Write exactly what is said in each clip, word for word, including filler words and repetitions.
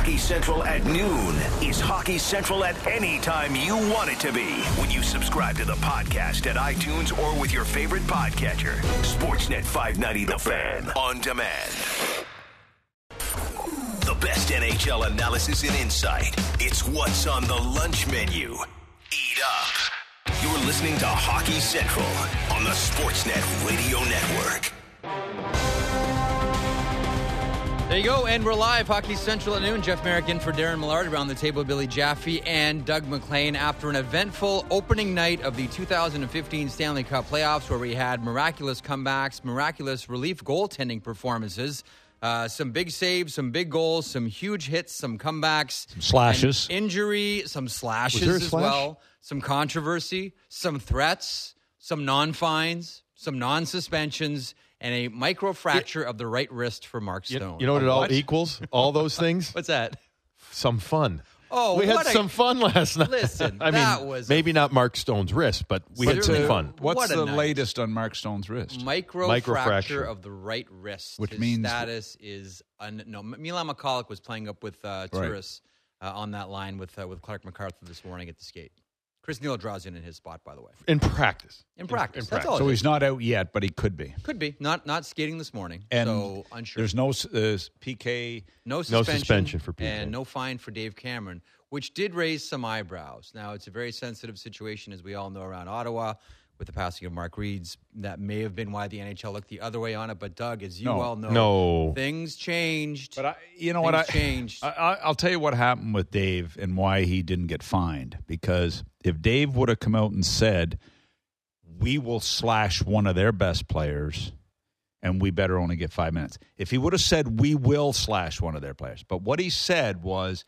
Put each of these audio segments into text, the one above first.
Hockey Central at noon is Hockey Central at any time you want it to be when you subscribe to the podcast at iTunes or with your favorite podcatcher. Sportsnet five ninety The Fan on demand. The best N H L analysis and insight. It's what's on the lunch menu. Eat up. You're listening to Hockey Central on the Sportsnet Radio Network. There you go, and we're live. Hockey Central at noon. Jeff Merrick in for Darren Millard. Around the table, Billy Jaffe and Doug McLean after an eventful opening night of the two thousand fifteen Stanley Cup playoffs where we had miraculous comebacks, miraculous relief goaltending performances, uh, some big saves, some big goals, some huge hits, some comebacks. Some slashes. Injury, some slashes as slash? well, some controversy, some threats, some non-fines, some non-suspensions, and a microfracture of the right wrist for Mark Stone. You, you know what it all What? equals? All those things? What's that? Some fun. Oh, we had what a- some fun last night. Listen, I that mean, was maybe not Mark Stone's wrist, but we had some Certainly. fun. What's What a the night. latest on Mark Stone's wrist? Microfracture Microfracture. of the right wrist. Which His means- status is un- no. Milan McCulloch was playing up with uh, Right. tourists uh, on that line with uh, with Clark MacArthur this morning at the skate. Chris Neal draws in in his spot, by the way. In practice. In practice, in that's all. so it he's is. not out yet, but he could be. Could be not not skating this morning. And so unsure. There's no uh, P K. No suspension, suspension for P K. and no fine for Dave Cameron, which did raise some eyebrows. Now, it's a very sensitive situation, as we all know, around Ottawa with the passing of Mark Reeds. That may have been why the N H L looked the other way on it. But, Doug, as you No. well know, No. things changed. But I, you know what? I Things changed. I, I, I'll tell you what happened with Dave and why he didn't get fined. Because if Dave would have come out and said, "We will slash one of their best players, and we better only get five minutes," if he would have said, "We will slash one of their players," but what he said was,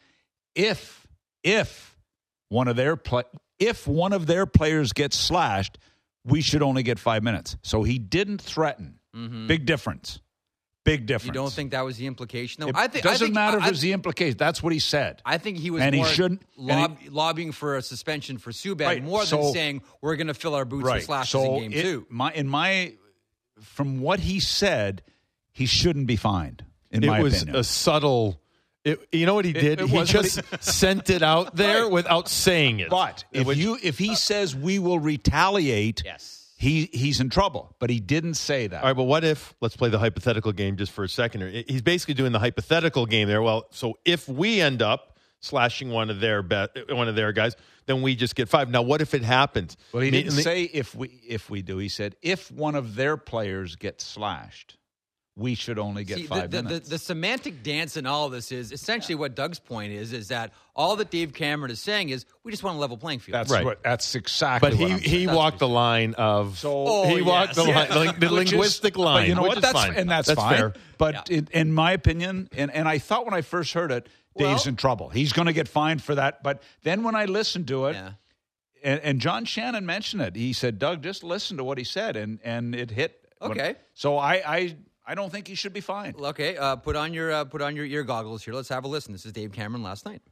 "If if one of their play, if one of their players gets slashed, we should only get five minutes." So he didn't threaten. Mhm. Big difference. Big difference. You don't think that was the implication? though? It I think I doesn't think, matter I, if it's the implication. That's what he said. I think he was And he more shouldn't- and lob, he- lobbying for a suspension for Subban Right, more so- than saying we're going to fill our boots with slashes so in game it- two. My, in my, from what he said, he shouldn't be fined. In It my was opinion, a subtle. It, you know what he did? it he was, just sent it out there Right. without saying it. but if Which- you if he says we will retaliate, Yes. he he's in trouble. But he didn't say that. All right, but what if, let's play the hypothetical game just for a second. here. He's basically doing the hypothetical game there. Well, so if we end up slashing one of their be- one of their guys, then we just get five. Now, what if it happens? Well, he I mean, didn't and the- say if we if we do. He said if one of their players gets slashed, we should only get See, five the, the, minutes. The, the semantic dance in all of this is essentially what Doug's point is, is that all that Dave Cameron is saying is we just want a level playing field. that's Right. what. That's exactly. But what he, I'm he saying. That's walked what the line of So- Oh, he walked the, yes. line, the Which is- linguistic line. But you know which what? is That's fine. and that's, fine. fair. But Yeah. in, in my opinion, and, and I thought when I first heard it, Dave's Well- in trouble. He's going to get fined for that. But then when I listened to it, Yeah. and, and John Shannon mentioned it, he said, "Doug, just listen to what he said," and and it hit. Okay. So I I I don't think he should be fined. Okay, uh, put on your uh, put on your ear goggles here. Let's have a listen. This is Dave Cameron last night.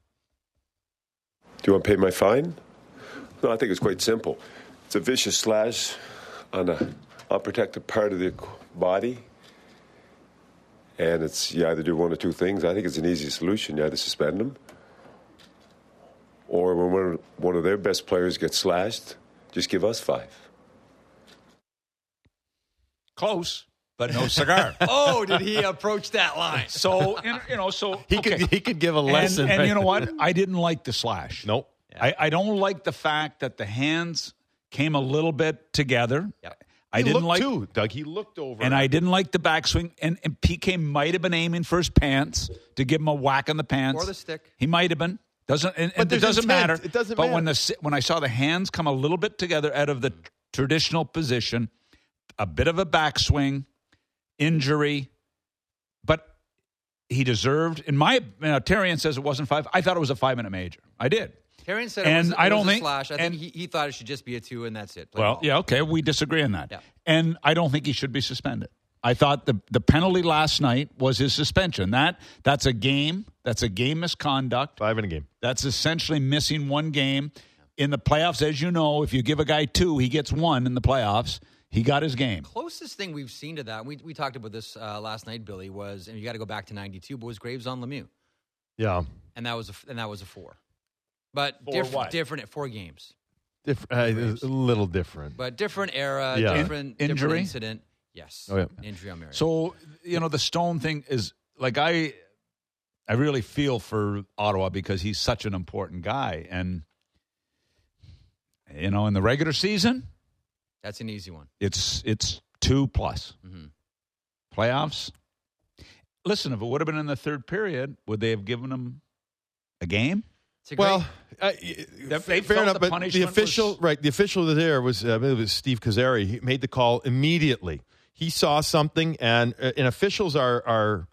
Do you want to pay my fine? No, I think it's quite simple. It's a vicious slash on a unprotected part of the body. And it's, you either do one or two things. I think it's an easy solution. You either suspend them, or when one of, one of their best players gets slashed, just give us five. Close, but no cigar. Oh, did he approach that line? So you know, so He okay. could he could give a lesson. And, and right you know there. what? I didn't like the slash. Nope. I, I don't like the fact that the hands came a little bit together. Yep. I He didn't looked like, too, Doug. He looked over, and I didn't like the backswing. And, and P K might have been aiming for his pants to give him a whack on the pants Or the stick. He might have been. Doesn't and, But and it there's doesn't intent. matter. It doesn't but when matter. the si- when I saw the hands come a little bit together out of the traditional position, a bit of a backswing, injury, but he deserved. In my, you know, Terrian says it wasn't five. I thought it was a five minute major. I did. Terrian said it And was, I it don't was a think- slash. I and- think he, he thought it should just be a two, and that's it. Play Well, ball. yeah, okay, we disagree on that. Yeah. And I don't think he should be suspended. I thought the the penalty last night was his suspension. That that's a game. That's a game misconduct. five in a game. That's essentially missing one game. In the playoffs, as you know, if you give a guy two, he gets one in the playoffs. He got his game. Closest thing we've seen to that, we we talked about this uh, last night, Billy, was, and you got to go back to ninety-two, but was Graves on Lemieux. Yeah. and that was a, and that was a four. But Four diff- what? different at four games. Diff- uh, a little different. But different era, Yeah. different, In- different injury? incident. Yes. Oh, yeah. Injury on Marion. So, you know, the Stone thing is like I I really feel for Ottawa because he's such an important guy. And, you know, in the regular season, That's an easy one. it's it's two plus. Mm-hmm. Playoffs. Listen, if it would have been in the third period, would they have given him a game? It's a great, Well, uh, they fair felt enough, the but the punishment official, was- right? The official there was, uh, I believe it was Steve Kazari. He made the call immediately. He saw something, and uh, and officials are are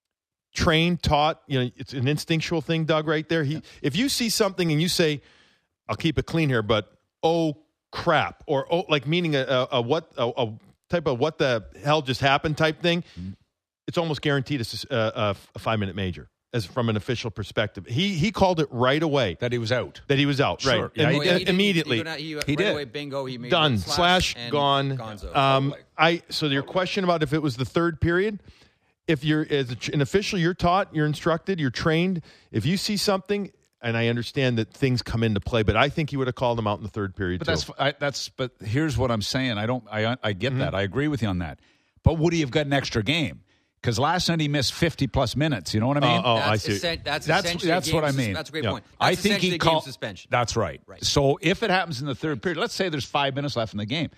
trained, taught. You know, it's an instinctual thing, Doug. Right there. He, if you see something and you say, "I'll keep it clean here," but oh crap, or oh, like meaning a, a, a what a, a type of what the hell just happened type thing. Mm-hmm. It's almost guaranteed a, a, a five minute major. As from an official perspective, he he called it right away That he was out. that he was out, Sure. right? Yeah, Im- he did. he did- immediately, He, he, he, right did. away, bingo. He made done, it slash, and gone. Gonzo. Um, I so your question about if it was the third period, if you're as an official, you're taught, you're instructed, you're trained. If you see something, and I understand that things come into play, but I think he would have called him out in the third period But too. that's I, that's. But here's what I'm saying. I don't. I I get Mm-hmm. that. I agree with you on that. But would he have got an extra game? Because last night he missed fifty plus minutes. You know what I mean? Oh, that's I see. essen- that's that's essentially that's a game what I sus- mean. That's a great Yeah. point. That's I think essentially he a game called suspension. That's right. Right. So if it happens in the third period, let's say there's five minutes left in the game,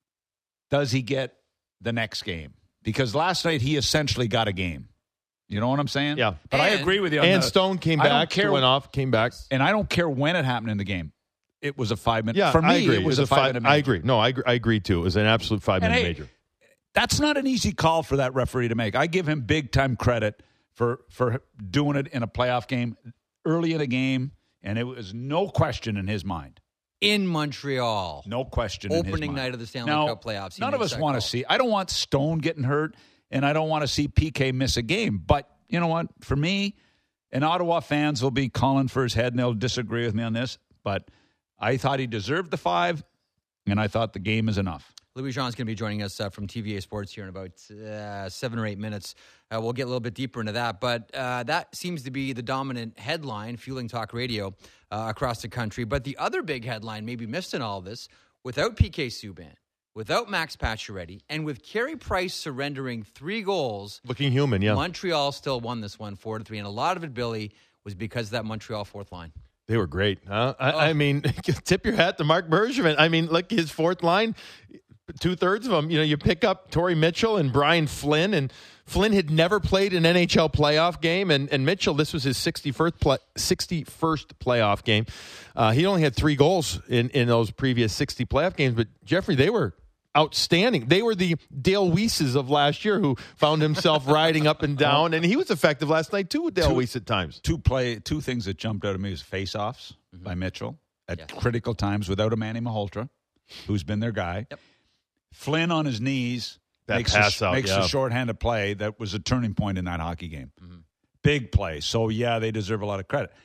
does he get the next game? Because last night he essentially got a game. You know what I'm saying? Yeah. But I And- agree with you. On and the, Stone came I don't back, care- went off, came back. and I don't care when it happened in the game. It was a five minute. Yeah, for me, I agree. it was, a five. five minute. I agree. No, I agree, I agree too. It was an absolute five And minute hey, major. That's not an easy call for that referee to make. I give him big time credit for for doing it in a playoff game early in a game, and it was no question in his mind. In Montreal. No question. in his Opening mind. night of the Stanley Now, Cup playoffs. He None of makes us that want to call. see. I don't want Stone getting hurt, and I don't want to see P K miss a game. But you know what? For me, and Ottawa fans will be calling for his head, and they'll disagree with me on this. But I thought he deserved the five, and I thought the game is enough. Louis Jean's going to be joining us uh, from T V A Sports here in about uh, seven or eight minutes. Uh, we'll get a little bit deeper into that. But uh, that seems to be the dominant headline, fueling talk radio uh, across the country. But the other big headline, maybe missed in all of this, without P K Subban, without Max Pacioretty, and with Carey Price surrendering three goals, Looking human, yeah. Montreal still won this one four to three. And a lot of it, Billy, was because of that Montreal fourth line. They were great. Huh? I, Oh. I mean, tip your hat to Mark Bergevin. I mean, look, his fourth line, two thirds of them. You know, you pick up Torrey Mitchell and Brian Flynn, and Flynn had never played an N H L playoff game, and, and Mitchell, this was his sixty-first, play, sixty-first playoff game. Uh, he only had three goals in, in those previous sixty playoff games, but Jeffrey, they were outstanding. They were the Dale Weises of last year who found himself riding up and down, and he was effective last night too with Dale Two- Weiss at times. Two play, two things that jumped out at me was face-offs by Mitchell at Yes. critical times without a Manny Malhotra, who's been their guy. Yep. Flynn on his knees That makes, pass a, out, makes yeah. a shorthanded play that was a turning point in that hockey game. Big play. So, yeah, they deserve a lot of credit.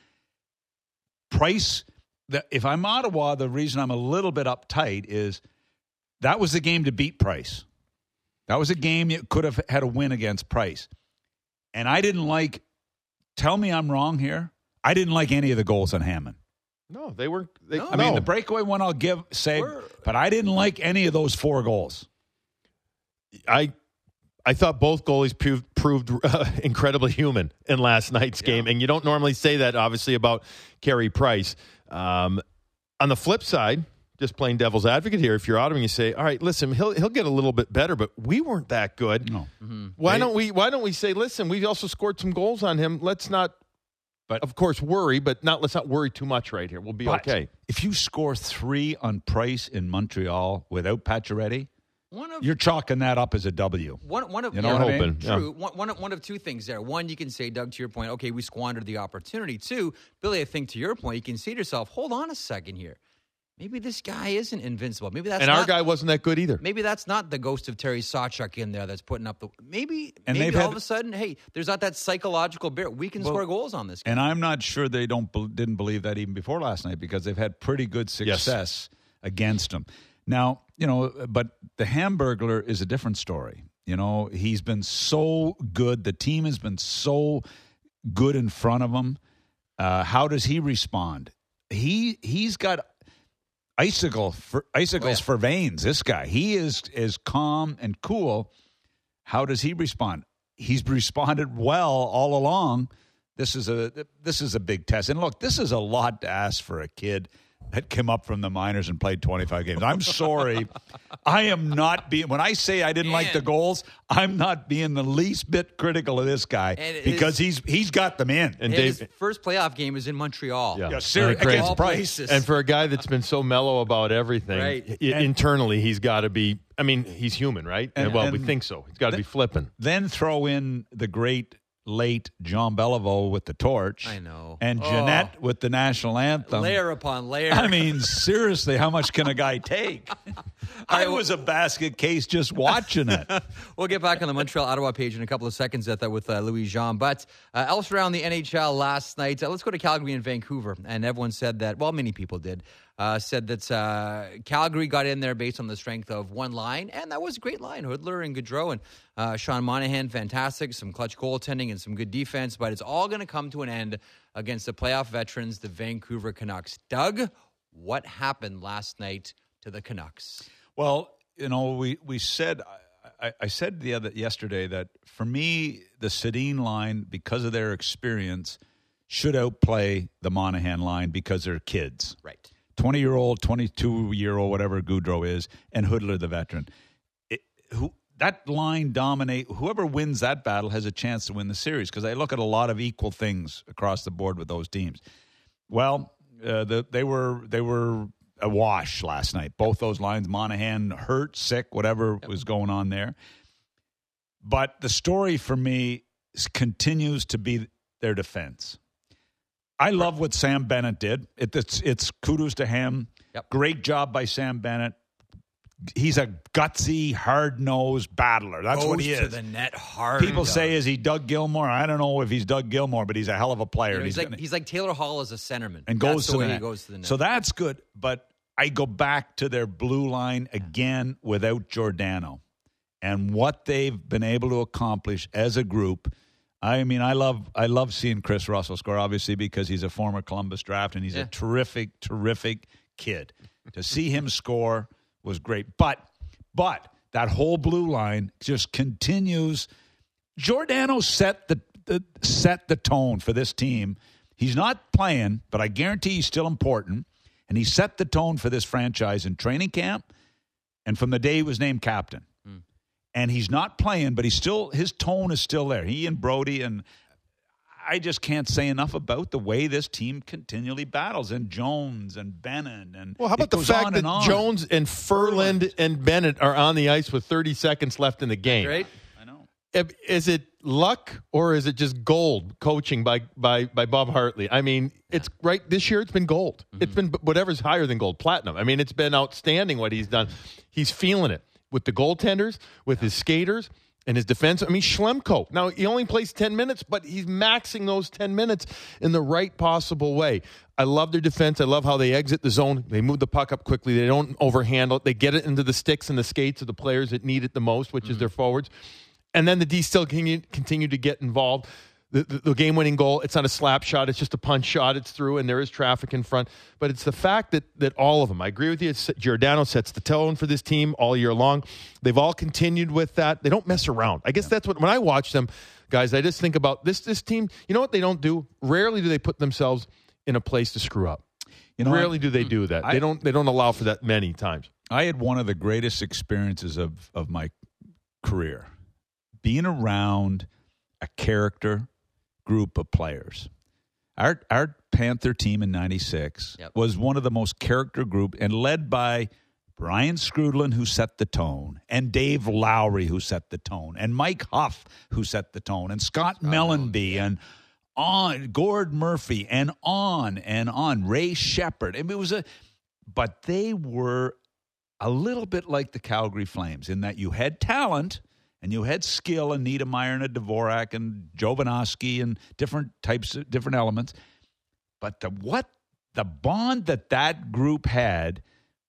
Price, the, if I'm Ottawa, the reason I'm a little bit uptight is that was the game to beat Price. That was a game you could have had a win against Price. And I didn't like, tell me I'm wrong here, I didn't like any of the goals on Hammond. No, they were. They, No. I mean, the breakaway one I'll give, say, We're- but I didn't like any of those four goals. I I thought both goalies proved, proved uh, incredibly human in last night's game, and you don't normally say that, obviously, about Carey Price. Um, on the flip side, just playing devil's advocate here, if you're Ottawa and you say, "All right, listen, he'll he'll get a little bit better, but we weren't that good. No. Why They- don't we? Why don't we say, listen, we also scored some goals on him. Let's not, But- of course, worry, but not let's not worry too much right here. We'll be But okay." if you score three on Price in Montreal without Pacioretty, One of you're chalking that up as a W. One, one of You know yeah, what I mean? Hoping, yeah. True. One, one, of, one of two things there. One, you can say, Doug, to your point, okay, we squandered the opportunity. Two, Billy, I think to your point, you can say to yourself, hold on a second here. Maybe this guy isn't invincible. Maybe that's And not, our guy wasn't that good either. Maybe that's not the ghost of Terry Sawchuk in there that's putting up the. Maybe, And maybe they've all had- of a sudden, hey, there's not that psychological barrier. We can score goals on this guy. And I'm not sure they don't bel- didn't believe that even before last night because they've had pretty good success against him. Now, you know, but the Hamburglar is a different story. You know, he's been so good. The team has been so good in front of him. Uh, how does he respond? He he's got icicle for, icicles oh, yeah. for veins. This guy, he is is calm and cool. How does he respond? He's responded well all along. This is a this is a big test. And look, this is a lot to ask for a kid that came up from the minors and played twenty-five games. I'm sorry. I am not being, when I say I didn't Man. like the goals, I'm not being the least bit critical of this guy and because his, he's he's got them in. And Dave, his first playoff game is in Montreal. Yeah, yeah seriously. Uh, against Price. Places. And for a guy that's been so mellow about everything, right. I- and, internally he's got to be, I mean, he's human, right? And, well, and we think so. He's got to be flipping. Then throw in the great late John Beliveau with the torch. I know. And oh. Jeanette with the national anthem. Layer upon layer. I mean, seriously, how much can a guy take? I was a basket case just watching it. We'll get back on the Montreal Ottawa page in a couple of seconds at that with uh, Louis Jean. But uh, else around the N H L last night, uh, let's go to Calgary and Vancouver. And everyone said that, well, many people did, uh, said that uh, Calgary got in there based on the strength of one line. And that was a great line. Hoodler and Gaudreau and uh, Sean Monahan, fantastic. Some clutch goaltending and some good defense. But it's all going to come to an end against the playoff veterans, the Vancouver Canucks. Doug, what happened last night to the Canucks? Well, you know, we, we said, I, I said the other yesterday that for me, the Sedin line, because of their experience, should outplay the Monahan line because they're kids. Right. twenty-year-old, twenty-two-year-old, whatever Gaudreau is, and Hoodler, the veteran. It, who that line dominate, whoever wins that battle has a chance to win the series because I look at a lot of equal things across the board with those teams. Well, uh, the, they were they were a wash last night. Both those lines, Monahan hurt, sick, whatever yep. was going on there. But the story for me is, continues to be their defense. I love what Sam Bennett did. It, it's, it's kudos to him. Yep. Great job by Sam Bennett. He's a gutsy, hard-nosed battler. That's Goes what he is. to the net hard. People Doug. say, is he Doug Gilmour? I don't know if he's Doug Gilmour, but he's a hell of a player. You know, he's, he's, like, gonna, he's like Taylor Hall as a centerman. And goes that's to the the way net. he goes to the net. So that's good. But I go back to their blue line again without Giordano. And what they've been able to accomplish as a group. I mean, I love I love seeing Chris Russell score, obviously, because he's a former Columbus draft, and he's yeah. a terrific, terrific kid. To see him score was great. But but that whole blue line just continues. Giordano set the, the set the tone for this team. He's not playing, but I guarantee he's still important. And he set the tone for this franchise in training camp and from the day he was named captain. Mm. And he's not playing, but he's still his tone is still there. He and Brody, and I just can't say enough about the way this team continually battles. And Jones and Bennett. And well, how about the fact that and Jones and Furland and Bennett are on the ice with thirty seconds left in the game? Right? I know. Is it luck or is it just gold coaching by by by Bob Hartley? I mean, yeah. it's right this year. It's been gold. Mm-hmm. It's been whatever's higher than gold, platinum. I mean, it's been outstanding what he's done. He's feeling it with the goaltenders, with yeah. his skaters, and his defense. I mean, Schlemko. Now he only plays ten minutes, but he's maxing those ten minutes in the right possible way. I love their defense. I love how they exit the zone. They move the puck up quickly. They don't overhandle it. They get it into the sticks and the skates of the players that need it the most, which mm-hmm. is their forwards. And then the D still continue, continue to get involved. The, the, the game-winning goal, it's not a slap shot. It's just a punch shot. It's through, and there is traffic in front. But it's the fact that that all of them, I agree with you, it's, Giordano sets the tone for this team all year long. They've all continued with that. They don't mess around. I guess yeah. that's what, when I watch them, guys, I just think about this this team. You know what they don't do? Rarely do they put themselves in a place to screw up. You know, Rarely do they do that. I, they don't They don't allow for that many times. I had one of the greatest experiences of, of my career. Being around a character group of players. Our our Panther team in ninety-six yep. was one of the most character group and led by Brian Skrudlin, who set the tone, and Dave Lowry, who set the tone, and Mike Huff, who set the tone, and Scott oh, Mellenby, yeah. and on Gord Murphy, and on and on. Ray Shepard. I mean, it was a, but they were a little bit like the Calgary Flames in that you had talent. And you had skill and Niedermayer and a Dvorak and Jovanovski and different types of different elements. But the what the bond that that group had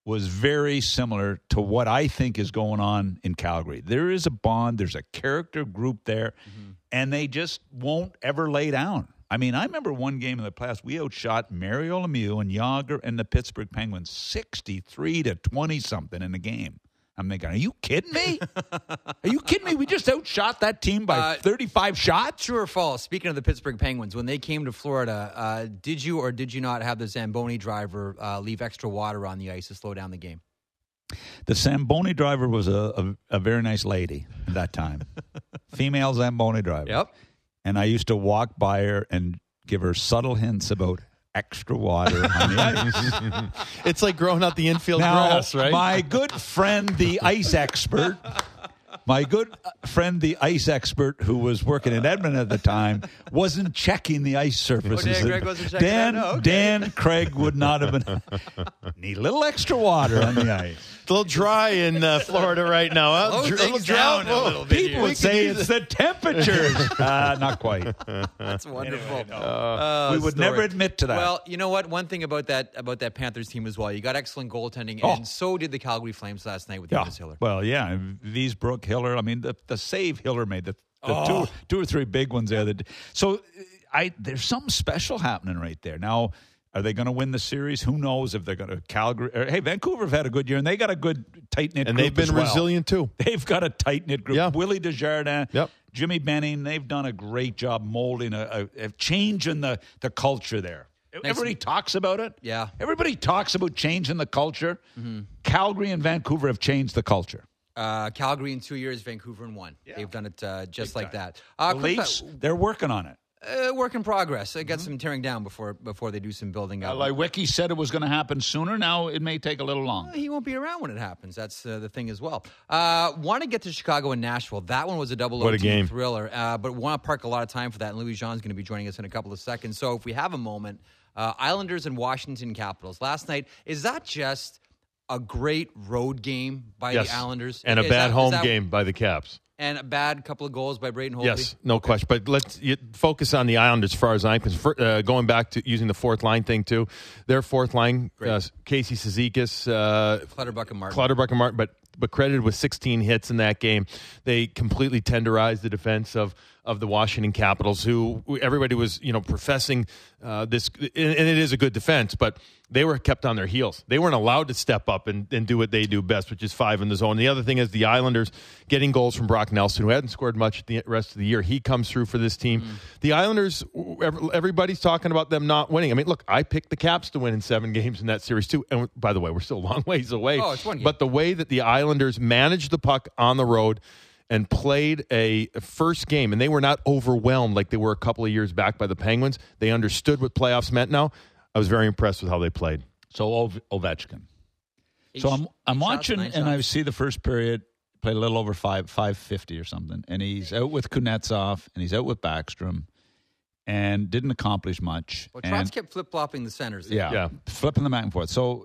was very similar to what I think is going on in Calgary. There is a bond. There's a character group there, mm-hmm. and they just won't ever lay down. I mean, I remember one game in the playoffs, we outshot Mario Lemieux and Yager and the Pittsburgh Penguins sixty-three to twenty-something in the game. I'm thinking, are you kidding me? Are you kidding me? We just outshot that team by uh, thirty-five shots? True or false? Speaking of the Pittsburgh Penguins, when they came to Florida, uh, did you or did you not have the Zamboni driver uh, leave extra water on the ice to slow down the game? The Zamboni driver was a, a, a very nice lady at that time. Female Zamboni driver. Yep. And I used to walk by her and give her subtle hints about extra water on the ice. It's like growing out the infield now, grass, right? My good friend, the ice expert, my good friend, the ice expert who was working in Edmonton at the time, wasn't checking the ice surfaces. Oh, Dan Craig wasn't checking Dan, that? Oh, okay. Dan Craig would not have been. Need a little extra water on the ice. It's a little dry in uh, Florida right now. Huh? Low Dr- things drought. down a little bit People here. would say it's the temperatures. uh, not quite. That's wonderful. Anyway, no. uh, we would story. never admit to that. Well, you know what? One thing about that about that Panthers team as well, you got excellent goaltending, Oh. and so did the Calgary Flames last night with yeah. Jonas Hiller. Well, yeah, Wiesbrook, Hiller. I mean, the, the save Hiller made, the, the Oh. two, two or three big ones there. That, so I there's something special happening right there. Now, are they going to win the series? Who knows if they're going to Calgary? Or, hey, Vancouver have had a good year, and they got a good tight-knit And group they've been as well. resilient, too. They've got a tight-knit group. Yeah. Willie Desjardins, Yep. Jimmy Benning, they've done a great job molding, a, a, a changing the, the culture there. Everybody talks about it. Yeah. Everybody talks about changing the culture. Mm-hmm. Calgary and Vancouver have changed the culture. Uh, Calgary in two years, Vancouver in one. Yeah. They've done it uh, just Big like time. that. Uh, the Leafs, they're working on it. Uh, work in progress. I got mm-hmm. some tearing down before before they do some building up. Uh, like Wiki said it was going to happen sooner. Now it may take a little long. Uh, he won't be around when it happens. That's uh, the thing as well. Uh, want to get to Chicago and Nashville. That one was a double what O a T game. thriller. Uh, but want to park a lot of time for that. And Louis Jean's going to be joining us in a couple of seconds. So if we have a moment, uh, Islanders and Washington Capitals. Last night, is that just a great road game by yes. the Islanders? And a is bad that, home that, game by the Caps. And a bad couple of goals by Braden Holtby? Yes, no okay. question. But let's you, focus on the Islanders as far as I'm concerned. Uh, going back to using the fourth line thing, too. Their fourth line, uh, Casey Cizikas, uh, Clutterbuck and Martin. Clutterbuck and Martin, but, but credited with sixteen hits in that game. They completely tenderized the defense of of the Washington Capitals, who everybody was, you know, professing uh, this, and it is a good defense, but they were kept on their heels. They weren't allowed to step up and, and do what they do best, which is five in the zone. And the other thing is the Islanders getting goals from Brock Nelson, who hadn't scored much the rest of the year. He comes through for this team. Mm. The Islanders, everybody's talking about them not winning. I mean, look, I picked the Caps to win in seven games in that series, too. And by the way, we're still a long ways away. Oh, it's one game. But the way that the Islanders managed the puck on the road and played a first game, and they were not overwhelmed like they were a couple of years back by the Penguins. They understood what playoffs meant now. I was very impressed with how they played. So Ov- Ovechkin. Eight, so I'm I'm watching, shots, and shots. I see the first period, played a little over five, five fifty or something, and he's out with Kuznetsov, and he's out with Backstrom, and didn't accomplish much. Well, and, Trotz kept flip-flopping the centers. There. Yeah, Yeah. flipping them back and forth. So,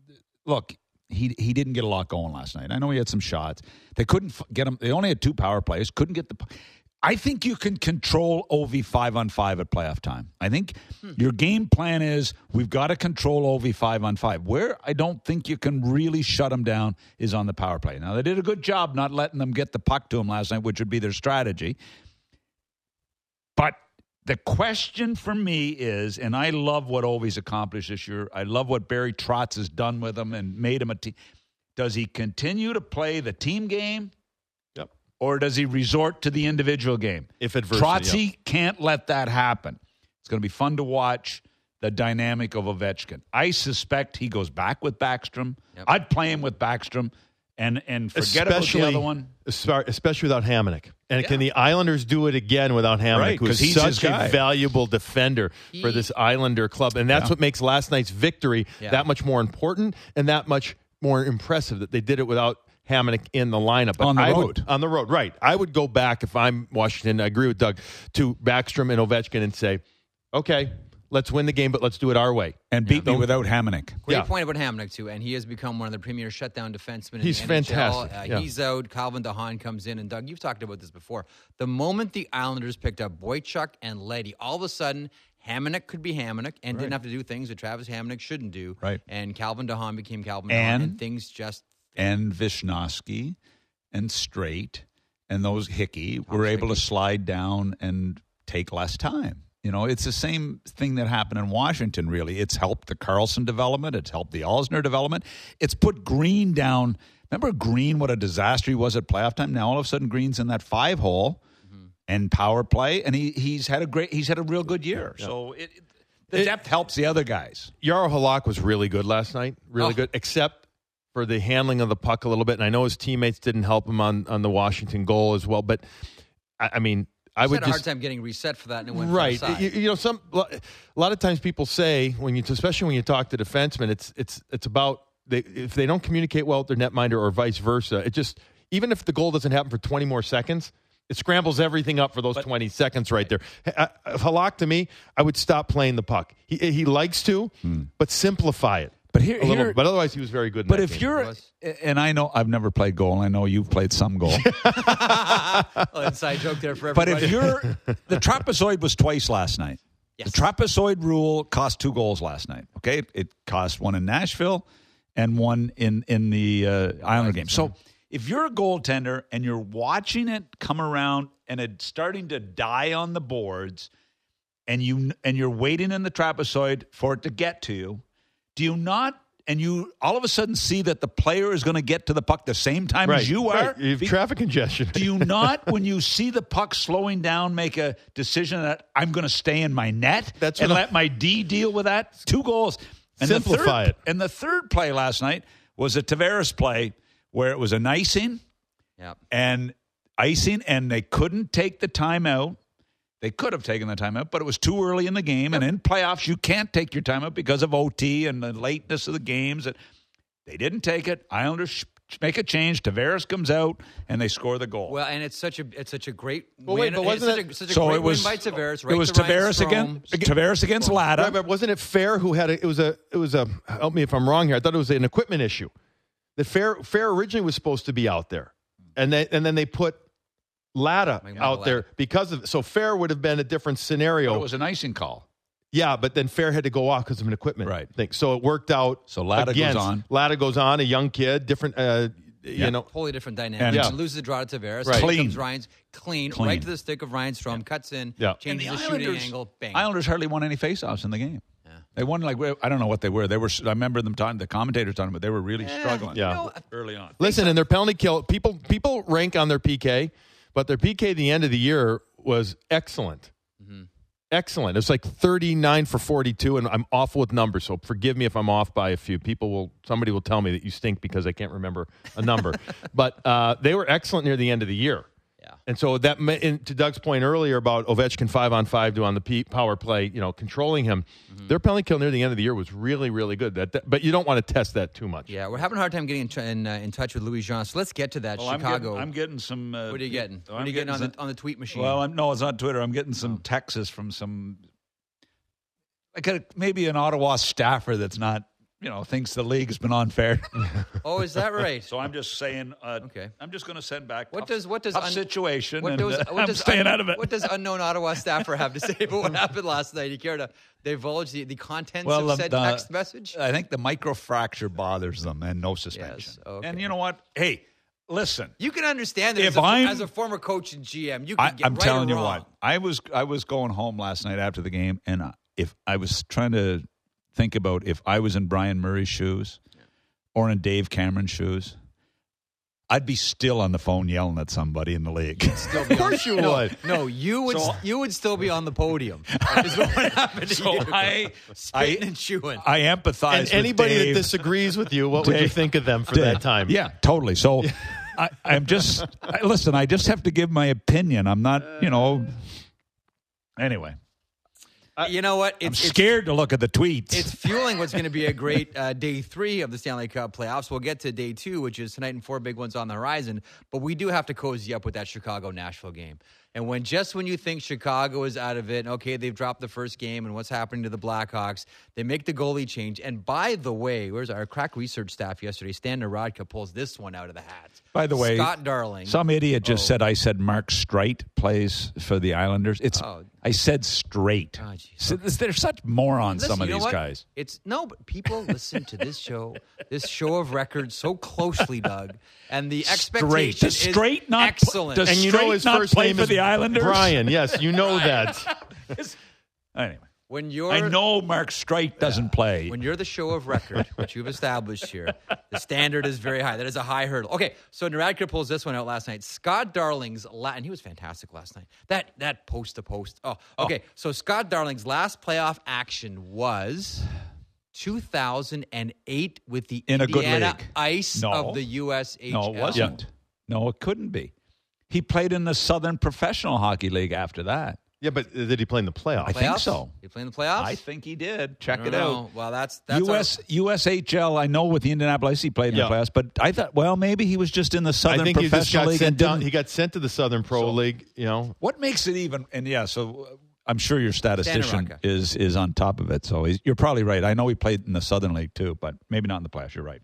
look, he he didn't get a lot going last night. I know he had some shots. They couldn't f- get him. They only had two power plays. Couldn't get the. I think you can control O V five on five at playoff time. I think hmm. your game plan is we've got to control O V five on five. Where I don't think you can really shut them down is on the power play. Now, they did a good job not letting them get the puck to them last night, which would be their strategy. But the question for me is, and I love what Ovi's accomplished this year. I love what Barry Trotz has done with him and made him a team. Does he continue to play the team game? Yep. Or does he resort to the individual game? If adversity, Trotzy yep. can't let that happen. It's going to be fun to watch the dynamic of Ovechkin. I suspect he goes back with Backstrom. Yep. I'd play him with Backstrom and, and forget especially, about the other one. Especially without Hamonic. And Yeah. can the Islanders do it again without Hamonic, Right, who's 'cause he's such his guy. a valuable defender He- for this Islander club? And that's Yeah. what makes last night's victory Yeah. that much more important and that much more impressive, that they did it without Hamonic in the lineup. But On the I road. Would, on the road, right. I would go back, if I'm Washington, I agree with Doug, to Backstrom and Ovechkin and say, okay, let's win the game, but let's do it our way. And beat Yeah. me without Hamonic. Great Yeah. point about Hamonic, too, and he has become one of the premier shutdown defensemen in He's the N H L. fantastic, Uh, yeah. He's out. Calvin DeHaan comes in, and Doug, you've talked about this before. The moment the Islanders picked up Boychuk and Leddy, all of a sudden, Hamonic could be Hamonic and right. didn't have to do things that Travis Hamonic shouldn't do. Right. And Calvin DeHaan became Calvin and, DeHaan, and things just... And Wisniewski and Straight and those Hickey Thomas were able Hickey. to slide down and take less time. You know, it's the same thing that happened in Washington, really. It's helped the Carlson development. It's helped the Alzner development. It's put Green down. Remember Green, what a disaster he was at playoff time? Now all of a sudden Green's in that five hole mm-hmm. and power play, and he he's had a great he's had a real good year. Yeah. So it, it, the it, depth helps the other guys. Jaro Halak was really good last night, really oh. good, except for the handling of the puck a little bit. And I know his teammates didn't help him on, on the Washington goal as well. But I, I mean, I would had a just, hard time getting reset for that, and it went right. Side. You, you know, some a lot of times people say when you, especially when you talk to defensemen, it's it's it's about they, if they don't communicate well with their netminder or vice versa. It just even if the goal doesn't happen for twenty more seconds, it scrambles everything up for those but, twenty seconds right there. Uh, Halak, to me, I would stop playing the puck. He he likes to, hmm. but simplify it. But here, a little, here, but otherwise he was very good. In but that if game. you're, and I know I've never played goal, and I know you've played some goal. Well, inside joke there for everybody. But if you're, the trapezoid was twice last night. Yes. The trapezoid rule cost two goals last night. Okay, it cost one in Nashville and one in in the uh, Islander game. So if you're a goaltender and you're watching it come around and it's starting to die on the boards, and you and you're waiting in the trapezoid for it to get to you. Do you not, and you all of a sudden see that the player is going to get to the puck the same time right, as you are? Right. You have traffic congestion. Do you not, when you see the puck slowing down, make a decision that I'm going to stay in my net That's and let I'm, my D deal with that? Two goals. And Simplify the third, it. And the third play last night was a Tavares play where it was an icing yep. and icing, and they couldn't take the timeout. They could have taken the timeout, but it was too early in the game. And in playoffs, you can't take your timeout because of O T and the lateness of the games. They didn't take it. Islanders make a change. Tavares comes out, and they score the goal. Well, and it's such a it's such a great well, win. Wait, but wasn't it's it, such a, such a so great it was, win by Tavares. Right it was to Tavares against Tavares against Latta. Right, but wasn't it Fair who had a, it was a it was a help me if I'm wrong here. I thought it was an equipment issue. The Fair Fair originally was supposed to be out there, and they and then they put Latta out Latta. there because of so Fair would have been a different scenario. But it was an icing call. Yeah, but then Fair had to go off because of an equipment right. thing. So it worked out. So Latta against, goes on. Latta goes on, a young kid, different. Uh, yeah. You know, totally different dynamic. And yeah. yeah. loses the draw to Tavares. Right. Clean. Comes Ryan's clean, clean, right to the stick of Ryan Strome, yeah. cuts in, yeah. changes the, the shooting angle. Bang. Islanders hardly won any faceoffs in the game. Yeah. They won like I don't know what they were. They were. I remember them talking. The commentators talking, but they were really yeah. struggling. Yeah, you know, early on. Listen, and their penalty kill. People people rank on their P K, but their P K at the end of the year was excellent. Mm-hmm. Excellent. It's like thirty-nine for forty-two, and I'm awful with numbers, so forgive me if I'm off by a few. People will, somebody will tell me that you stink because I can't remember a number. But uh, they were excellent near the end of the year. Yeah. And so that, and to Doug's point earlier about Ovechkin five on five do on the P, power play, you know, controlling him, mm-hmm. their penalty kill near the end of the year was really, really good. That, that, but you don't want to test that too much. Yeah, we're having a hard time getting in, in, uh, in touch with Louis Jean. So let's get to that. Well, Chicago. I'm getting, I'm getting some. Uh, what are you getting? Oh, what are you getting, getting on, the, on the tweet machine? Well, I'm, no, it's on Twitter. I'm getting some oh. texts from some, like a, maybe an Ottawa staffer that's not, you know, thinks the league has been unfair. Oh, is that right? So I'm just saying. Uh, okay. I'm just going to send back. What tough, does what does tough un- situation? What and, does, uh, what I'm does staying un- out of it. What does unknown Ottawa staffer have to say about what happened last night? You care to divulge the, the contents well, of said the, text message? I think the microfracture bothers them, and no suspension. Yes. Okay. And you know what? Hey, listen. You can understand that if as, a, I'm, as a former coach and G M. You can I, get I'm right telling or you wrong. what. I was I was going home last night after the game, and if I was trying to think about if I was in Brian Murray's shoes yeah. or in Dave Cameron's shoes, I'd be still on the phone yelling at somebody in the league. Of course you no, would. No, you would. So, you would still be on the podium. Is what happened to so you. I, Spitting I, and chewing. I empathize. And with anybody Dave. that disagrees with you, what Dave, would you think of them for Dave, that time? Yeah, totally. So I, I'm just I, listen. I just have to give my opinion. I'm not, you know. Anyway. Uh, you know what? It's, I'm scared it's, to look at the tweets. It's fueling what's going to be a great uh, day three of the Stanley Cup playoffs. We'll get to day two, which is tonight and four big ones on the horizon. But we do have to cozy up with that Chicago-Nashville game. And when just when you think Chicago is out of it, okay, they've dropped the first game and what's happening to the Blackhawks, they make the goalie change. And by the way, where's our crack research staff yesterday? Stan Narodka pulls this one out of the hat. By the way, Scott Darling. Some idiot just oh. said I said Mark Streit plays for the Islanders. It's oh. I said straight. Oh, so, they're such morons, Listen, some of you know these what? guys. It's no, but people listen to this show, this show of records so closely, Doug, and the expectation Straight. Does is Streit not excellent. Does And you know Streit his not first play name for is the Islanders? Brian. Yes, you know that. Anyway, when you're I know Mark Streit doesn't play. when you're the show of record, which you've established here, the standard is very high. That is a high hurdle. Okay, so Narodka pulls this one out last night. Scott Darling's la- and he was fantastic last night. That that post to post. Oh, okay. Oh. So Scott Darling's last playoff action was two thousand eight with the In a good Indiana league. Ice No. of the U S H L. No, it wasn't. Yeah. No, it couldn't be. He played in the Southern Professional Hockey League after that. Yeah, but did he play in the playoffs? I think so. You play in the playoffs? I think he did. Check it know. out. Well, that's that's U S our, U S H L. I know with the Indianapolis he played in Yeah. the playoffs, but I thought, well, maybe he was just in the Southern I think he just Professional got League. sent and down. didn't- He got sent to the Southern Pro So- League. You know What makes it even? And yeah, so uh, I'm sure your statistician Standard is is on top of it. So he's, you're probably right. I know he played in the Southern League too, but maybe not in the playoffs. You're right.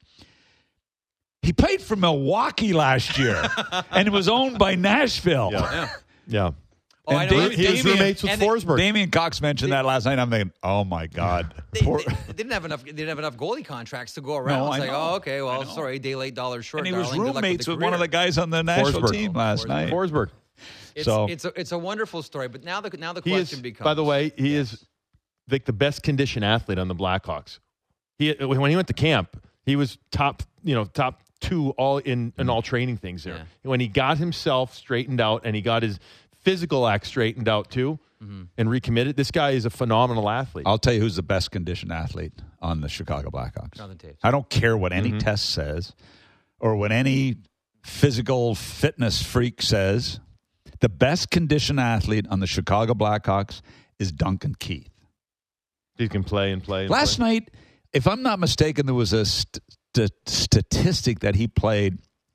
He played for Milwaukee last year, and it was owned by Nashville. Yeah. yeah. yeah. Oh, I And know. Dave- He was Damien- roommates with and they- Forsberg. Damian Cox mentioned that last night. I'm thinking, oh my god, They, Poor- they, they didn't have enough. They didn't have enough goalie contracts to go around. No, it's I like, know. oh, okay, I well, know. sorry, day late, dollar short. and he was darling. Good luck roommates the with, one of career. the guys on the national Forsberg. team last Forsberg. night. Forsberg. It's, So- it's a it's a wonderful story. But now the now the He question is, becomes. by the way, he is like the best conditioned athlete on the Blackhawks. He when he went to camp, he was top, you know, top two all in, in all training things there. Yeah. When he got himself straightened out and he got his physical act straightened out too, mm-hmm. and recommitted, this guy is a phenomenal athlete. I'll tell you who's the best conditioned athlete on the Chicago Blackhawks. Jonathan Toews. I don't care what any Mm-hmm. test says or what any physical fitness freak says. The best conditioned athlete on the Chicago Blackhawks is Duncan Keith. He can play and play. And Last play. night, if I'm not mistaken, there was a st- st- statistic that he played.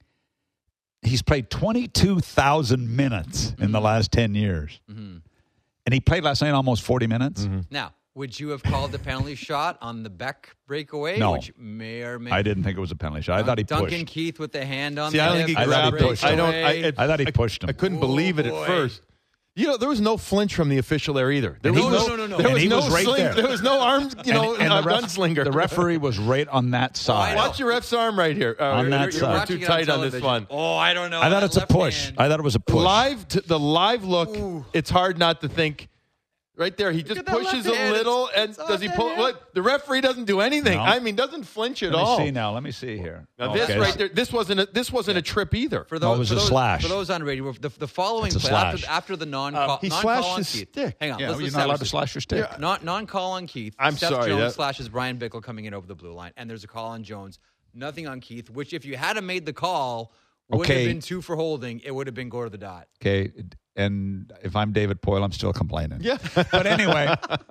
He's played twenty-two thousand minutes in the last ten years. Mm-hmm. And he played last night almost forty minutes. Mm-hmm. Now, would you have called the penalty shot on the Beck breakaway? No. Which may or may I didn't think it was a penalty shot. I thought he Duncan pushed. Keith with the hand on See, the I don't think he hip, I thought he grabbed pushed it. him. I don't. I, breakaway. it, I thought he pushed him. I couldn't Oh, believe it boy. at first. You know, there was no flinch from the official there either. There And was he no, was- no, no, no. There and was he no was right sling, there. there was no arms, you know, and, and uh, the, ref- gunslinger. the referee was right on that side. know. Watch your ref's arm right here. Uh, On you're, that you're, side. We're watching too it on tight on this television. one. Oh, I don't know. I thought That it's a left push. hand. I thought it was a push. Live, t- the live look. Ooh. It's hard not to think. Right there, he just at that pushes left a hand. little, It's- and it's on does he there, pull? yeah. What? The referee doesn't do anything. No. I mean, doesn't flinch at Let all. me see now. Let me see here. Now this Okay. right there, this wasn't a, this wasn't a trip either. For No, those, it was for a those, slash. For those on radio, the, the following It's a play slash. after, after the non Uh, he non slashed call on his Keith. stick. Hang on, Yeah, let's, you're let's not allowed to establish slash your stick. Yeah. Non non call on Keith. I'm Seth sorry, Jones that- slashes Brian Bickle coming in over the blue line, and there's a call on Jones. Nothing on Keith. Which, if you had made the call, would Okay. have been two for holding. It would have been go to the dot. Okay, and if I'm David Poyle, I'm still complaining. Yeah. But anyway,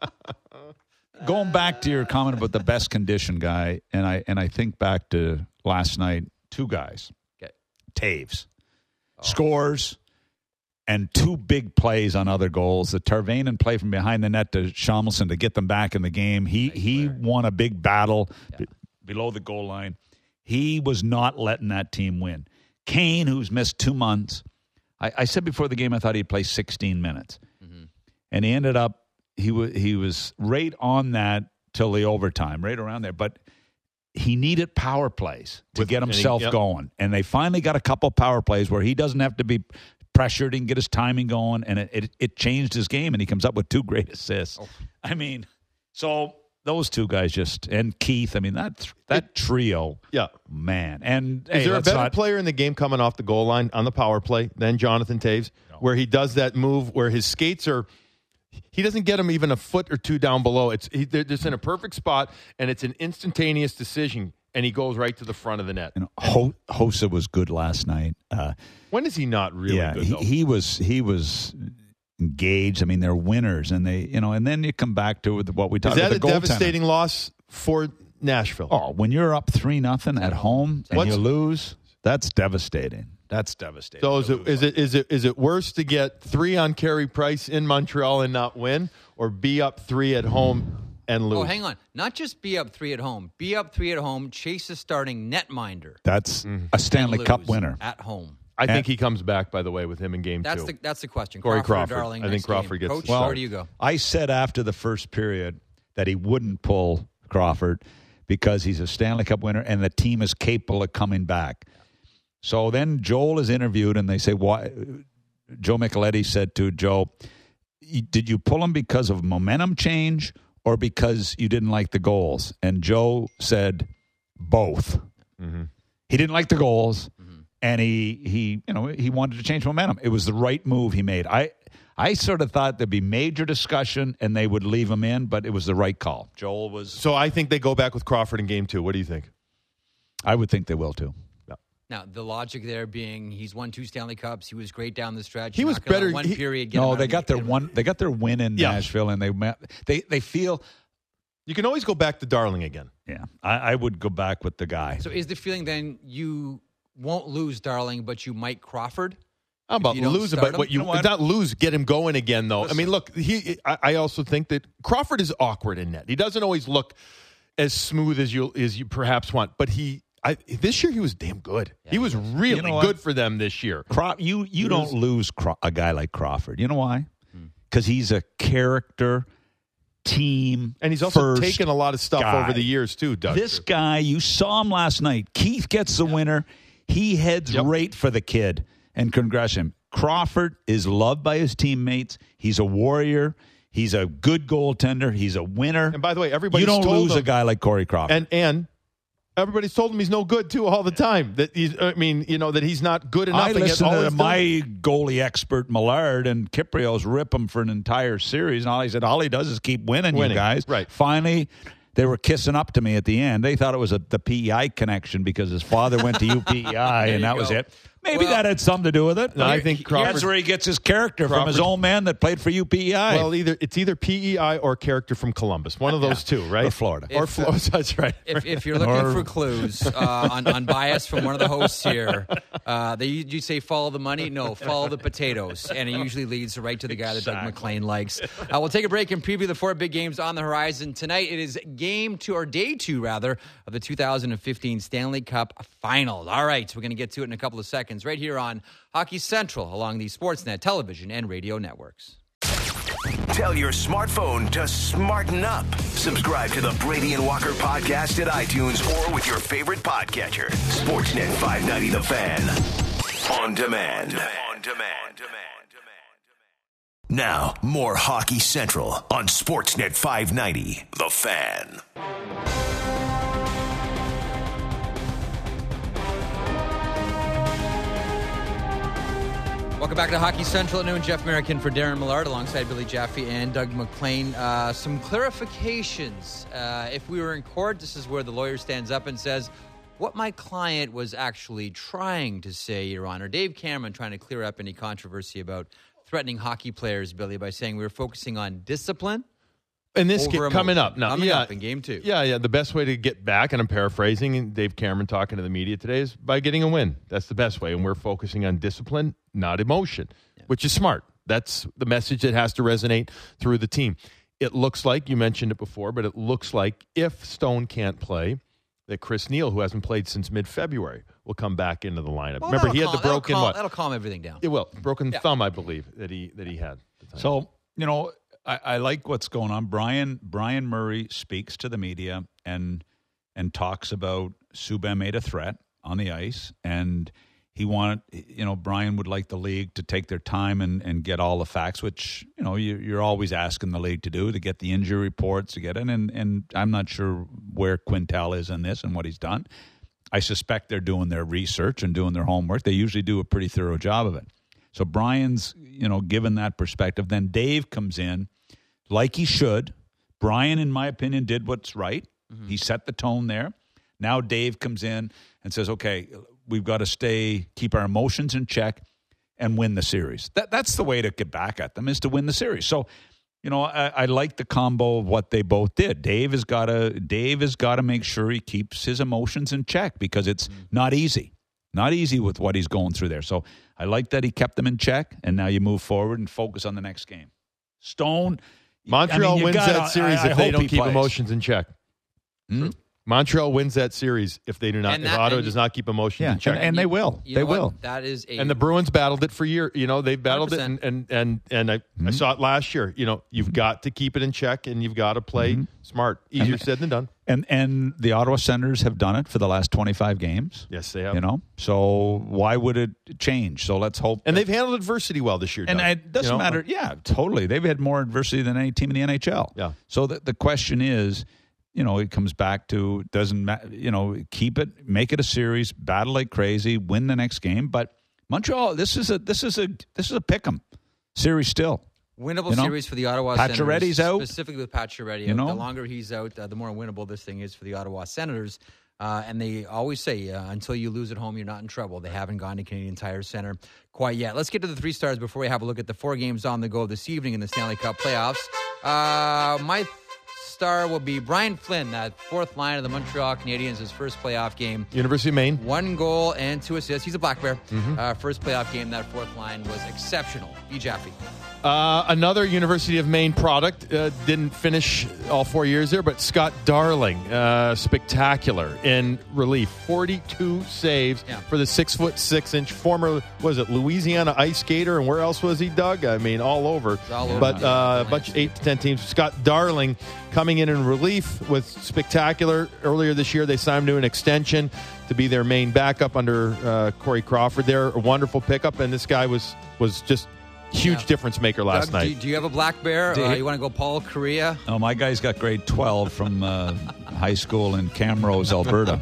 going back to your comment about the best condition guy, and I and I think back to last night, two guys, Okay. Taves, scores, and two big plays on other goals. The Tarvainen play from behind the net to Shamilson to get them back in the game. He he won a big battle b- below the goal line. He was not letting that team win. Kane, who's missed two months, I, I said before the game I thought he'd play sixteen minutes, Mm-hmm. and he ended up he was he was right on that till the overtime, right around there. But he needed power plays to With- get and he- himself yep. going, and they finally got a couple power plays where he doesn't have to be pressured and get his timing going, and it, it, it changed his game, and he comes up with two great assists. Oh. I mean, so those two guys just and Keith. I mean that that trio, Yeah. man. And Is hey, there a let's better not- player in the game coming off the goal line on the power play than Jonathan Toews, where he does that move where his skates are, he doesn't get them even a foot or two down below. It's he, they're just in a perfect spot, and it's an instantaneous decision, and he goes right to the front of the net. You know, Ho- Hossa was good last night. Uh, When is he not really yeah, good, he, though? he was he was engaged. I mean, they're winners, and they you know, and then you come back to what we Is talked that about a the goaltending. devastating loss for Nashville? Oh, when you're up three nothing at home and What's- you lose, that's devastating. That's devastating. So is it is it is it is it worse to get three on Carey Price in Montreal and not win, or be up three at home and lose? Oh, hang on. Not just be up three at home. Be up three at home, chase a starting netminder. That's a Stanley and Cup lose winner. at home. I think he comes back, by the way, with him in game That's two. the that's the question. Corey Crawford, or Crawford. Darling, I think next Crawford game. gets Coach, the start. where do you go? I said after the first period that he wouldn't pull Crawford because he's a Stanley Cup winner and the team is capable of coming back. So then Joel is interviewed and they say, "Why?" Joe Micheletti said to Joe, "Did you pull him because of momentum change or because you didn't like the goals?" And Joe said, "Both." Mm-hmm. He didn't like the goals, mm-hmm. and he he you know he wanted to change momentum. It was the right move he made. I I sort of thought there'd be major discussion and they would leave him in, but it was the right call. Joel was. So I think they go back with Crawford in game two. What do you think? I would think they will too. Now, the logic there being he's won two Stanley Cups. He was great down the stretch. He You're was not gonna better- let One he- period. Get No, him out they of got the- their one. They got their win in Yeah. Nashville, and they met, they they feel. You can always go back to Darling again. Yeah, I, I would go back with the guy. So is the feeling then you won't lose Darling, but you might Crawford? How about you don't lose him? start But what him? you, You know what? not lose, get him going again, though. I mean, look, he. I, I also think that Crawford is awkward in net. He doesn't always look as smooth as you as you perhaps want. But he, I, this year, he was damn good. he was really You know what? good for them this year. Craw- you you don't lose Craw- a guy like Crawford. You know why? Because he's a character, team, And he's also first taken a lot of stuff guy. over the years, too, Doug. This guy, you saw him last night. Keith gets the winner. He heads Yep. right for the kid and congrats him. Crawford is loved by his teammates. He's a warrior. He's a good goaltender. He's a winner. And by the way, everybody's you don't told lose him, a guy like Corey Crawford. and and everybody's told him he's no good too all the time. That he's, I mean, you know, that he's not good enough. I against listen all to he's my done. goalie expert Millard and Kiprios rip him for an entire series, and all he said, all he does is keep winning, Winning, you guys. right. Finally, they were kissing up to me at the end. They thought it was a, the P E I connection because his father went to U P E I, and you that was go. it. Maybe Well, that had something to do with it. No, I think Crawford- That's where he gets his character from his Crawford- old man that played for U P E I. Well, either it's either P E I or character from Columbus. One of those two, right? Or Florida. Or If, Florida. That's right. If, if you're looking Or- for clues uh, on, on bias from one of the hosts here, uh, they you say follow the money. No, follow the potatoes, and it usually leads right to the guy that Doug McLean likes. Uh, we'll take a break and preview the four big games on the horizon tonight. It is game two or day two rather of the two thousand fifteen Stanley Cup Final. All right, we're going to get to it in a couple of seconds right here on Hockey Central along the Sportsnet television and radio networks. Tell your smartphone to smarten up. Subscribe to the Brady and Walker podcast at iTunes or with your favorite podcatcher. Sportsnet five ninety The Fan. On demand. On demand. Now, more Hockey Central on Sportsnet five ninety The Fan. Welcome back to Hockey Central at noon. Jeff Merrick for Darren Millard alongside Billy Jaffe and Doug McLean. Uh, some clarifications. Uh, if we were in court, this is where the lawyer stands up and says, what my client was actually trying to say, Your Honor. Dave Cameron trying to clear up any controversy about threatening hockey players, Billy, by saying we were focusing on discipline. And this Over game, emotion. coming up now, Coming yeah, up in game two. Yeah, yeah. The best way to get back, and I'm paraphrasing Dave Cameron talking to the media today, is by getting a win. That's the best way, and we're focusing on discipline, not emotion, yeah. which is smart. That's the message that has to resonate through the team. It looks like, you mentioned it before, but it looks like if Stone can't play, that Chris Neal, who hasn't played since mid-February, will come back into the lineup. Well, Remember, he had calm, the broken that'll calm, what? That'll calm everything down. It will broken Yeah. thumb, I believe, that he that he had. at the time. So, you know, I, I like what's going on. Brian Brian Murray speaks to the media and and talks about Subban made a threat on the ice, and he wanted, you know, Brian would like the league to take their time and, and get all the facts, which, you know, you, you're always asking the league to do, to get the injury reports, to get it. And, and I'm not sure where Quintal is in this and what he's done. I suspect they're doing their research and doing their homework. They usually do a pretty thorough job of it. So Brian's, you know, given that perspective. Then Dave comes in like he should. Brian, in my opinion, did what's right. Mm-hmm. He set the tone there. Now Dave comes in and says, okay, we've got to stay, keep our emotions in check and win the series. That That's the way to get back at them, is to win the series. So, you know, I, I like the combo of what they both did. Dave has got to Dave has got to make sure he keeps his emotions in check because it's mm-hmm. not easy. Not easy with what he's going through there. So I like that he kept them in check, and now you move forward and focus on the next game. Stone. Montreal I mean, wins gotta, that series I, I if they hope don't he keep plays. emotions in check. Hmm? Montreal wins that series if they do not. And If that- Ottawa and does you- not keep emotions Yeah, in check. and, and they will. You They know what? will. That is a And the Bruins battled it for years. You know, they've battled one hundred it, and percent. and and, and I, Mm-hmm. I saw it last year. You know, you've got to keep it in check, and you've got to play Mm-hmm. smart. Easier said than done. And and the Ottawa Senators have done it for the last twenty-five games. Yes, they have. You know, so why would it change? So let's hope. And that- they've handled adversity well this year. and Doug. it doesn't You know? matter. Yeah, totally. They've had more adversity than any team in the N H L. Yeah. So the the question is, you know, it comes back to doesn't matter. You know, keep it, make it a series, battle like crazy, win the next game. But Montreal, this is a this is a this is a pick'em series still. winnable You know, series for the Ottawa Pacioretty's Senators. out. Specifically with Pacioretty You out. know? The longer he's out, uh, the more winnable this thing is for the Ottawa Senators. Uh, and they always say, uh, until you lose at home, you're not in trouble. They haven't gone to Canadian Tire Center quite yet. Let's get to the three stars before we have a look at the four games on the go this evening in the Stanley Cup playoffs. Uh, my star will be Brian Flynn, that fourth line of the Montreal Canadiens, his first playoff game. University of Maine. One goal and two assists. He's a Black Bear. Mm-hmm. Uh, first playoff game, that fourth line was exceptional. E. Jaffe. Uh, another University of Maine product. Uh, didn't finish all four years there, but Scott Darling, uh, spectacular in relief. forty-two saves Yeah. for the six foot six inch former, was it Louisiana ice skater? And where else was he, Doug? I mean, all over. all over. But uh, a Yeah. bunch of eight to ten teams. Scott Darling coming in in relief with spectacular. Earlier this year, they signed him to an extension to be their main backup under uh, Corey Crawford. There, a wonderful pickup, and this guy was was just. Huge Yeah. difference maker last Doug, night. Do, do you have a Black Bear? Do Uh, you- you want to go Paul Correa? Oh, my guy's got grade twelve from uh, high school in Camrose, Alberta.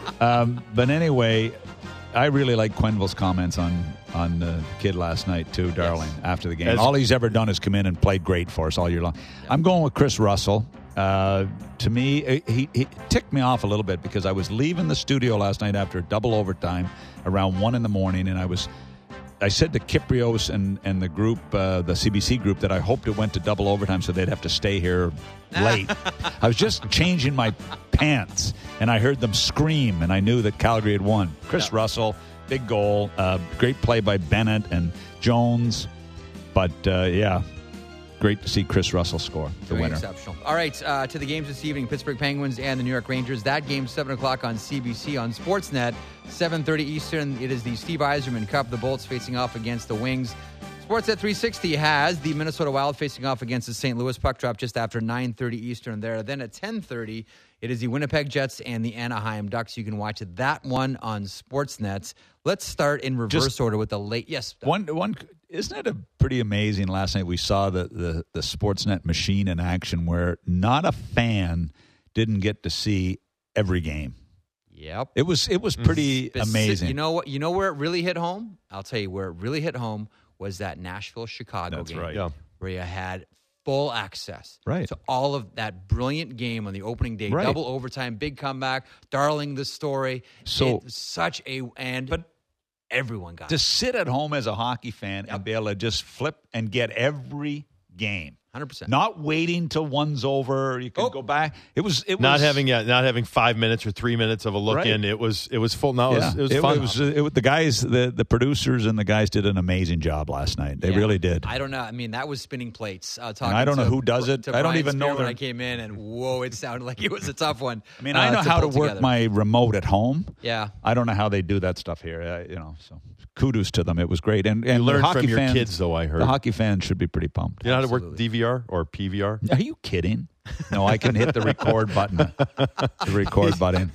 Um, but anyway, I really like Quenneville's comments on on the kid last night too, Darling, after the game. As- all he's ever done is come in and played great for us all year long. I'm going with Chris Russell. Uh, to me, he, he ticked me off a little bit because I was leaving the studio last night after double overtime around one in the morning, and I was. I said to Kiprios and, and the group, uh, the C B C group, that I hoped it went to double overtime so they'd have to stay here late. I was just changing my pants, and I heard them scream, and I knew that Calgary had won. Chris Russell, big goal, uh, great play by Bennett and Jones. But, uh, yeah, great to see Chris Russell score, the Very winner. exceptional. All right, uh, to the games this evening, Pittsburgh Penguins and the New York Rangers. That game, seven o'clock on C B C on Sportsnet. seven thirty Eastern, it is the Steve Yzerman Cup. The Bolts facing off against the Wings. Sportsnet three sixty has the Minnesota Wild facing off against the Saint Louis Puck Drop just after nine thirty Eastern there. Then at ten thirty, it is the Winnipeg Jets and the Anaheim Ducks. You can watch that one on Sportsnet. Let's start in reverse Just order with the late. Yes. One, one, isn't it a pretty amazing? Last night we saw the, the, the Sportsnet machine in action where not a fan didn't get to see every game. Yep. It was it was pretty Speci- amazing. You know what? You know where it really hit home? I'll tell you where it really hit home was that Nashville-Chicago That's game. right. Yeah. Where you had full access Right. to all of that brilliant game on the opening day. Right. Double overtime, big comeback, Darling the story. So- It was such a and But everyone got to it. sit at home as a hockey fan and be able to just flip and get every game. one hundred percent. Not waiting till one's over. You can Oh. go back. It was it Not was, having yeah, not having five minutes or three minutes of a look Right. in. It was it was full. No, it was, Yeah. it was it, fun. It was, it, the guys, the, the producers and the guys did an amazing job last night. They Yeah. really did. I don't know. I mean, that was spinning plates. Uh, talking I don't know to- who does it. to I don't Brian even know Spear when their- I came in, and whoa, it sounded like it was a tough one. I mean, uh, I know how to pull work together. my remote at home. Yeah. I don't know how they do that stuff here. Uh, you know, so kudos to them. It was great. And, and You learned the hockey from your fans, kids, though, I heard. The hockey fans should be pretty pumped. you know how to work Absolutely. D V R or P V R? Are you kidding? No, I can hit the record button. The record button.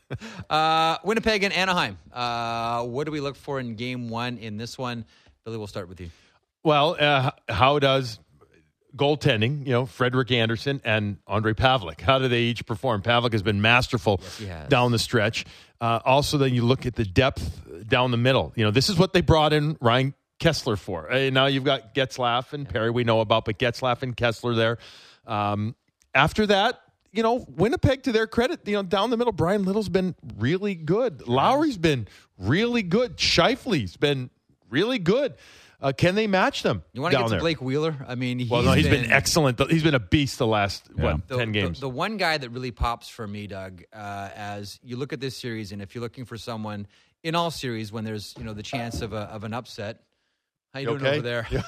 Uh, Winnipeg and Anaheim. Uh, what do we look for in game one in this one? Billy, we'll start with you. Well, uh, how does goaltending, you know, Frederick Anderson and Andre Pavlik, how do they each perform? Pavlik has been masterful he has. down the stretch. Uh, also, then you look at the depth down the middle. You know, this is what they brought in Ryan Kessler for. Uh, now you've got Getzlaff and Perry we know about, but Getzlaff and Kessler there. Um, after that, you know, Winnipeg, to their credit, you know, down the middle, Brian Little's been really good. Lowry's been really good. Scheifele's been really good. Uh, can they match them You want to down get to there? Blake Wheeler? I mean, he's Well, no, he's been, been excellent. He's been a beast the last, Yeah. what, The, ten the- games. The, one guy that really pops for me, Doug, uh, as you look at this series, and if you're looking for someone in all series when there's, you know, the chance of a, of an upset. How you, You doing okay? over there? Yeah.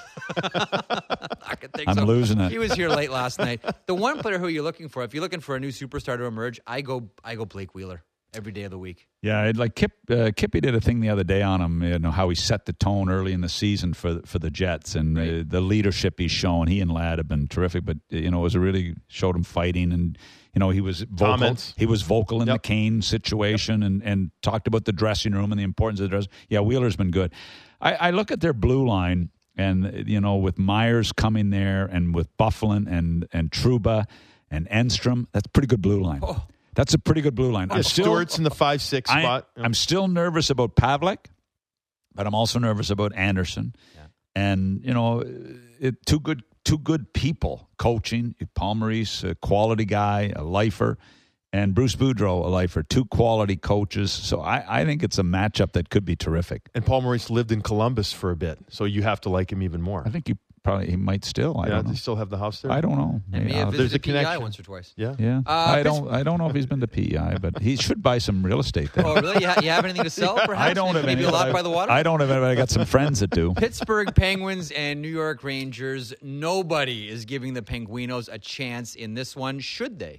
I can think I'm so. losing it. He was here late last night. The one player who you're looking for, if you're looking for a new superstar to emerge, I go I go Blake Wheeler every day of the week. Yeah, it, like Kip, uh, Kippy did a thing the other day on him. You know how he set the tone early in the season for for the Jets and Right. uh, the leadership he's shown. He and Ladd have been terrific, but you know it was a really showed him fighting and you know he was vocal. Comments. He was vocal in Yep. the Kane situation and and talked about the dressing room and the importance of the dress. Yeah, Wheeler's been good. I, I look at their blue line and you know with Myers coming there and with Bufflin and and Trouba and Enstrom, that's a pretty good blue line. Oh. That's a pretty good blue line. Yeah, I'm still- Stewart's in the five six I, spot. I'm still nervous about Pavlik, but I'm also nervous about Anderson. Yeah. And you know, it, two good two good people coaching. Paul Maurice, a quality guy, a lifer, and Bruce Boudreau, a lifer. Two quality coaches. So I, I think it's a matchup that could be terrific. And Paul Maurice lived in Columbus for a bit, so you have to like him even more. I think he probably he might still. I yeah, don't does know. he still have the house there? I don't know. And may Yeah, have there's visited a P E I connection. once or twice. Yeah. yeah. Uh, I Pitts- don't. I don't know if he's been to P E I, but he should buy some real estate there. Oh, really? You, ha- you have anything to sell, perhaps? I don't have Maybe any. a but lot I- by the water? I don't have any. But I got some friends that do. Pittsburgh Penguins and New York Rangers. Nobody is giving the Penguinos a chance in this one, should they?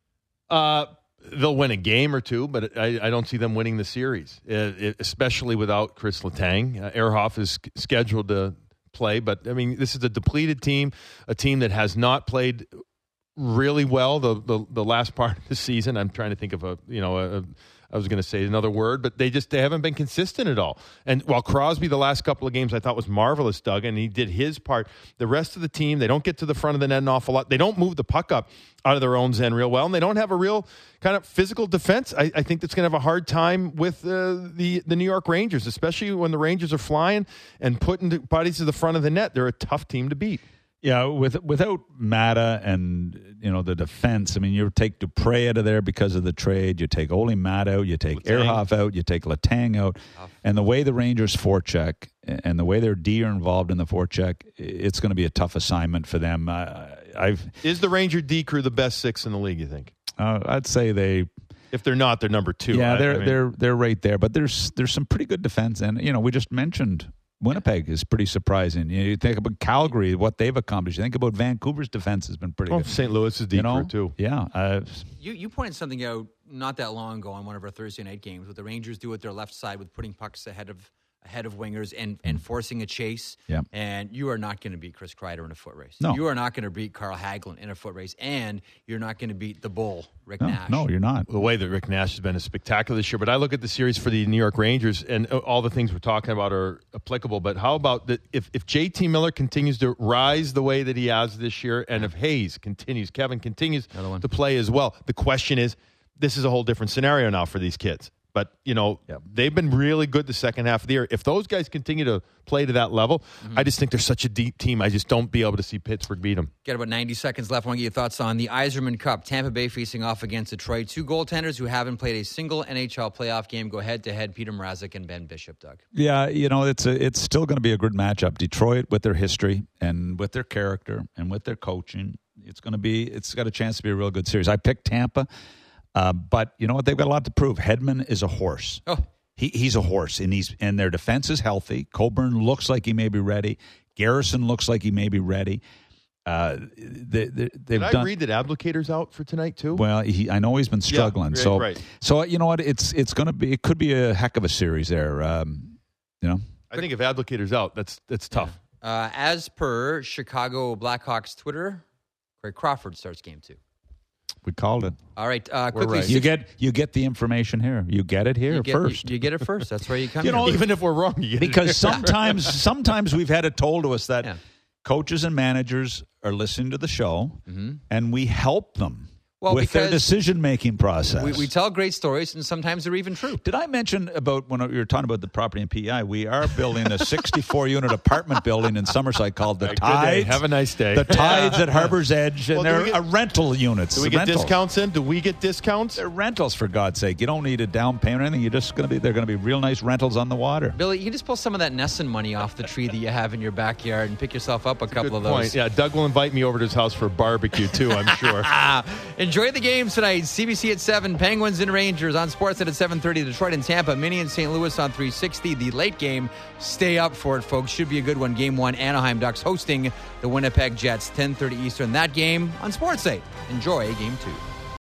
Uh, they'll win a game or two, but I, I don't see them winning the series, uh, it, especially without Chris Letang. Uh, Ehrhoff is sch- scheduled to play, but I mean, this is a depleted team, a team that has not played really well the the, the last part of the season. I'm trying to think of a you know a, a I was going to say another word, but they just they haven't been consistent at all. And while Crosby the last couple of games I thought was marvelous, Doug, and he did his part, the rest of the team, they don't get to the front of the net an awful lot. They don't move the puck up out of their own end real well, and they don't have a real kind of physical defense. I, I think that's going to have a hard time with uh, the the New York Rangers, especially when the Rangers are flying and putting the bodies to the front of the net. They're a tough team to beat. Yeah, with without Mata and you know the defense, I mean, you take Dupre out of there because of the trade. You take Ole Matt out. You take Letang. Ehrhoff out. You take Letang out. And the way the Rangers forecheck and the way their D are involved in the forecheck, it's going to be a tough assignment for them. I, I've Is the Ranger D crew the best six in the league, you think? uh, I'd say they. If they're not, they're number two. Yeah, I- they're I mean- they're they're right there. But there's there's some pretty good defense, and you know we just mentioned. Winnipeg is pretty surprising. You, know, you think about Calgary, what they've accomplished. You think about Vancouver's defense has been pretty Oh, good. Saint Louis is D You know, crew too. yeah. Uh, You you pointed something out not that long ago on one of our Thursday night games, what the Rangers do with their left side with putting pucks ahead of ahead of wingers and, and forcing a chase. Yeah. And you are not going to beat Chris Kreider in a foot race. No. You are not going to beat Carl Hagelin in a foot race, and you're not going to beat the bull, Rick no, Nash. no, you're not. The way that Rick Nash has been is spectacular this year. But I look at the series for the New York Rangers, and all the things we're talking about are applicable. But how about that? If if J T Miller continues to rise the way that he has this year, and if Hayes continues, Kevin continues one. to play as well, the question is, this is a whole different scenario now for these kids. But, you know, Yep. they've been really good the second half of the year. If those guys continue to play to that level, I just think they're such a deep team. I just don't be able to see Pittsburgh beat them. Got about ninety seconds left. I want to get your thoughts on the Yzerman Cup. Tampa Bay facing off against Detroit. Two goaltenders who haven't played a single N H L playoff game go head-to-head. Peter Mrazek and Ben Bishop, Doug. Yeah, you know, it's a, it's still going to be a good matchup. Detroit with their history and with their character and with their coaching, it's going to be. It's got a chance to be a real good series. I picked Tampa, uh, but you know what? They've got a lot to prove. Hedman is a horse. Oh. He he's a horse, and he's and their defense is healthy. Coburn looks like he may be ready. Garrison looks like he may be ready. Uh, they, they, they've Did I done. read that Abdicator's out for tonight, too? Well, he, I know he's been struggling. right, so, right. so you know what? It's it's going to be. It could be a heck of a series there. Um, you know. I think if Abdicator's out, that's that's tough. Uh, as per Chicago Blackhawks Twitter, Craig Crawford starts game two. We called it. All right, uh, We're quickly. right. You six- get you get the information here. You get it here you get, first. You, you get it first. That's where you come You in. know, Even if we're wrong, you get it. because sometimes sometimes we've had it told to us that Yeah. coaches and managers are listening to the show, and we help them Well, with their because decision making process. we, we tell great stories, and sometimes they're even true. Did I mention about when we were talking about the property in P E I? We are building a sixty-four unit apartment building in Summerside called the Good day. Tides. Have a nice day. The Tides at Harbor's Edge, and Well, do they're we get- uh, rental units. Do we get rentals. discounts in? Do we get discounts? They're rentals, for God's sake. You don't need a down payment or anything. You're just going to be. They're going to be real nice rentals on the water. Billy, you can just pull some of that Nesson money off the tree that you have in your backyard and pick yourself up a couple Good of those. point. Yeah, Doug will invite me over to his house for a barbecue, too, I'm sure. Ah, enjoy Enjoy the games tonight. C B C at seven, Penguins and Rangers on Sportsnet at seven thirty. Detroit and Tampa, Mini and Saint Louis on three sixty. The late game, stay up for it, folks. Should be a good one. Game one, Anaheim Ducks hosting the Winnipeg Jets, ten thirty Eastern. That game on Sportsnet. Enjoy game two.